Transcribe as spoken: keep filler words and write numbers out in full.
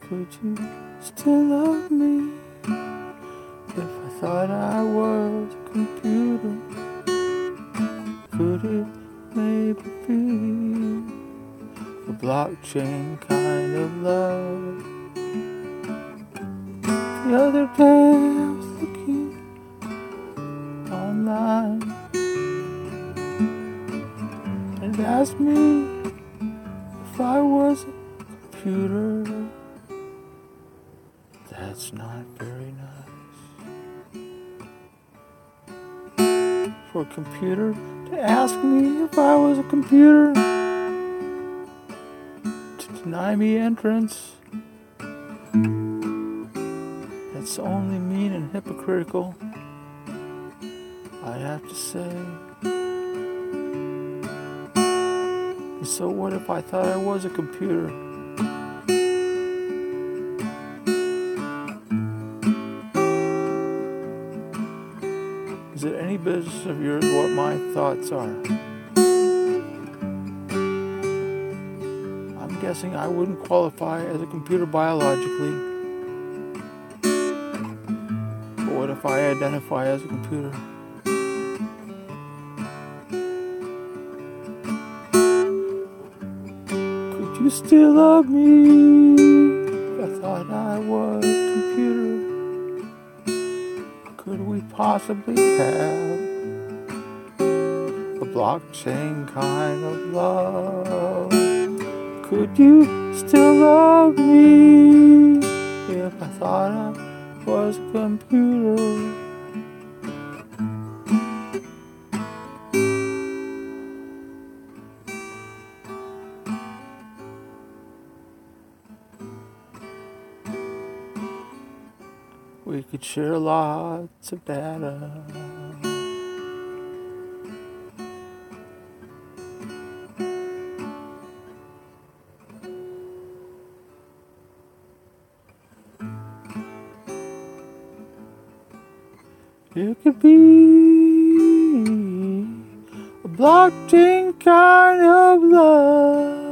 Could you still love me if I thought I was a computer? Could it maybe be a blockchain kind of love? The other day I was looking online and it asked me if I was a computer. That's not very nice for a computer to ask me if I was a computer, to deny me entrance. That's only mean and hypocritical, I have to say. And so what if I thought I was a computer? Is it any business of yours what my thoughts are? I'm guessing I wouldn't qualify as a computer biologically. But what if I identify as a computer? Could you still love me if I thought I was a computer? Could we possibly have a blockchain kind of love? Could you still love me if I thought I was a computer? We could share lots of data. It could be a blockchain kind of love.